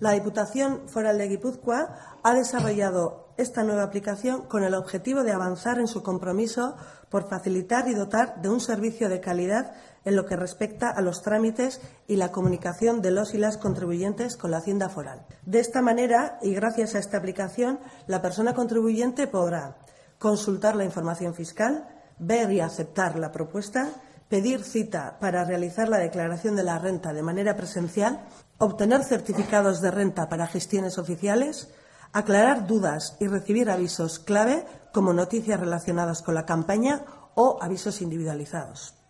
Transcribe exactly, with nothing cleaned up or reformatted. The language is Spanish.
La Diputación Foral de Guipúzcoa ha desarrollado esta nueva aplicación con el objetivo de avanzar en su compromiso por facilitar y dotar de un servicio de calidad en lo que respecta a los trámites y la comunicación de los y las contribuyentes con la Hacienda Foral. De esta manera, y gracias a esta aplicación, la persona contribuyente podrá consultar la información fiscal, ver y aceptar la propuesta, pedir cita para realizar la declaración de la renta de manera presencial, obtener certificados de renta para gestiones oficiales, aclarar dudas y recibir avisos clave como noticias relacionadas con la campaña o avisos individualizados.